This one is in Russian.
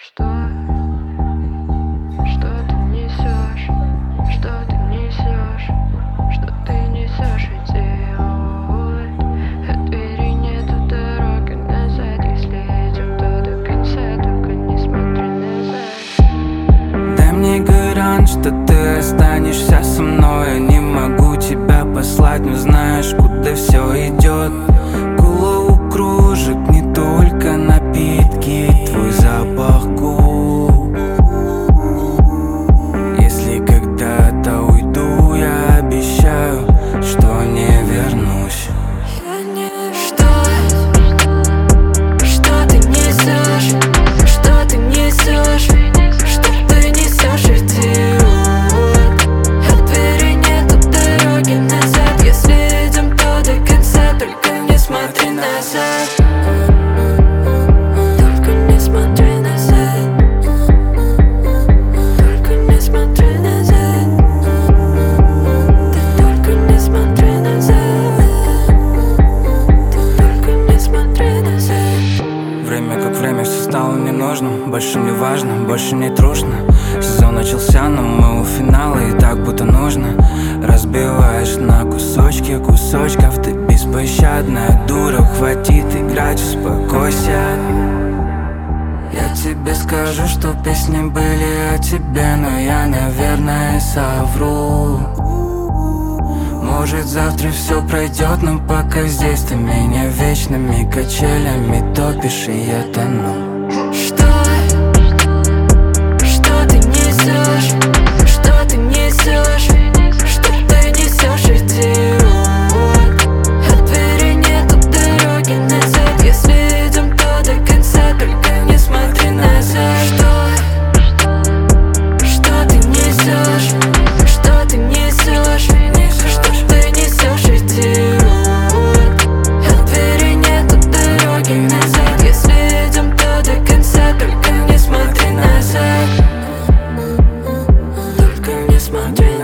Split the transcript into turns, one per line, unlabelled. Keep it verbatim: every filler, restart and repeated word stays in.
Что? Что ты несешь? Что ты несешь? Что ты несешь, идиот? От двери нету дороги назад. Если идем, то до конца, только не смотри назад.
Дай мне гарант, что ты останешься со мной. Я не могу тебя послать, но знаешь, куда все идет. Голову кружит не только напитки, твой запах губ. Если когда-то уйду, я обещаю, что не вернусь.
Что? Что ты несешь? Что ты несешь? Что ты несешь, идиот? От двери нету дороги назад. Если идем, то до конца, только не смотри назад. Только не смотри назад. Только не смотри назад. Ты только не смотри назад. Ты только не смотри назад.
Время как время, все стало ненужным. Больше не важно, больше не трушно. Сезон начался, но мы у финала, и так будто нужно. Разбиваешь на кусочки кусочков. Ты беспощадная дура, хватит играть, успокойся. Я тебе скажу, что песни были о тебе, но я, наверное, совру. Может, завтра все пройдет, но пока здесь ты меня вечными качелями топишь, и я тону.
Что? Что ты несешь? Что ты несешь? Что ты несешь, идиот? От двери нету дороги назад. Если идем, то до конца, только не смотри назад. Что? Что ты несешь? Что ты несешь? Что ты несешь, идиот? От двери нету дороги назад. Если идем, то до конца, только не смотри назад. Только не смотри